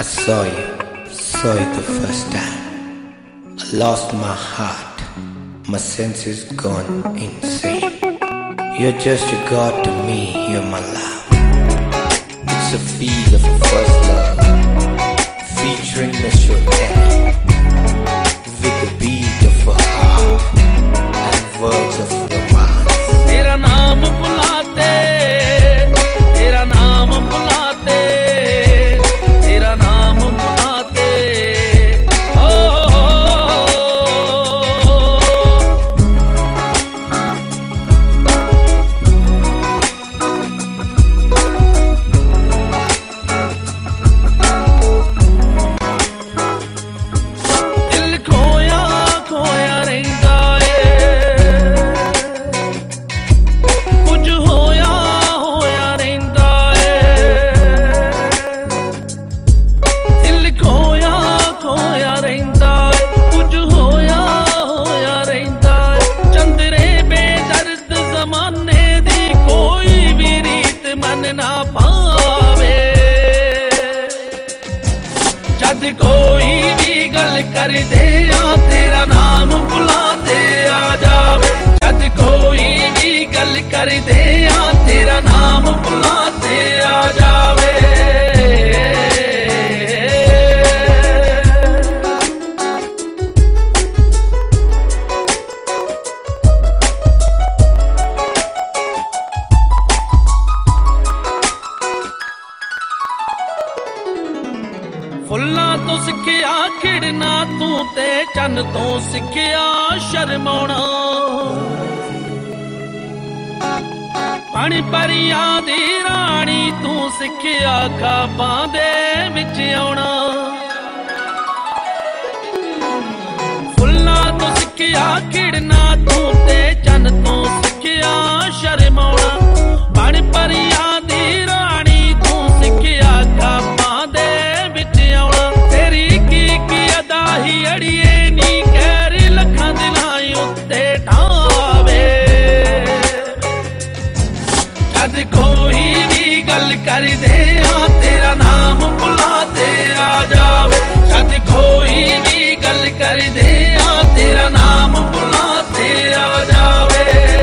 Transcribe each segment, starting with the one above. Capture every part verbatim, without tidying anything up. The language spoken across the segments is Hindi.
I saw you, saw you the first time. I lost my heart, my senses gone insane. You're just a god to me, you're my love. It's a feel of a first love, featuring Mister Kenny, with the beat of a heart and words of romance. Tera naam bulate, tera naam bulate, tera naam bulate. Oh, oh, dil khoya khoya rehda ना पावे जद कोई भी गल कर दे आ तेरा नाम बुलाते आ जावे। जद कोई भी गल कर दे आ तेरा नाम बुलाते आ जावे। फुल्लां तो सिखिया खिड़ना तू ते चन्न तो सिखिया शर्माउणा। पानी परियां दी रानी तू सिखिया खाबां दे विच आउणा। फुल्लां तो सिखिया खिड़ना तू ते चन्न तो सिखिया शर्माउणा। पानी परियां दी रानी तू सिखिया खाबां दे ही अड़िए नी कैर लखां दिलां उत्ते ठावे। जद कोई भी गल कर दे आ तेरा नाम बुलाते आ जावे। जद कोई भी गल कर दे आ तेरा नाम बुलाते आ जावे।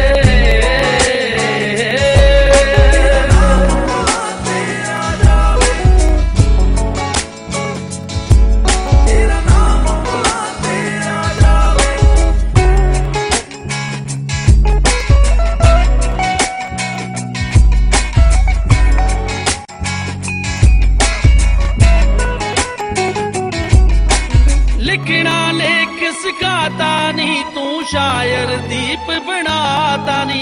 लिखना लेख सिखाता नी तू शायर दीप बनाता नी।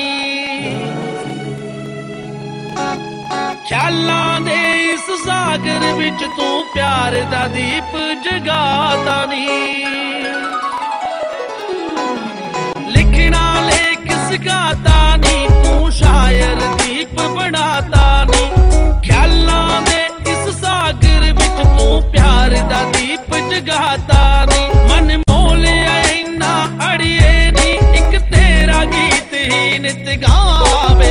ख्यालां दे इस सागर विच तू प्यार दा दीप जगाता नी। लिखना लेख सिखाता नी तू शायर दीप बनाता नी। ख्यालां दे इस सागर विच तू प्यार दा दीप जगाता नी। मन मोलिया इन्ना अड़िए नी इक तेरा गीत ही नित गावे।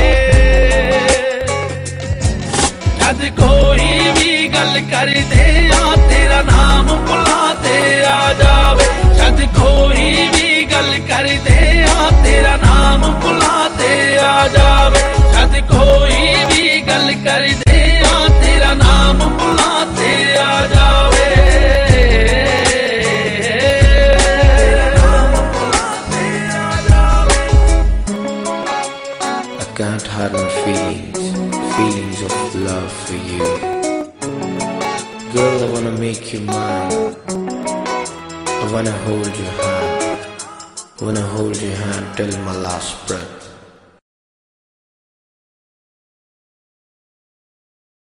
जद कोई भी गल कर दे आ तेरा नाम बुलाते आ जावे। जद कोई भी गल कर दे आ तेरा नाम बुलाते आ जावे। जद कोई भी गल कर दे आ तेरा नाम बुलाते आ जावे। Can't hide my feelings, feelings of love for you. Girl, I wanna make you mine. I wanna hold your hand, I wanna hold your hand till my last breath.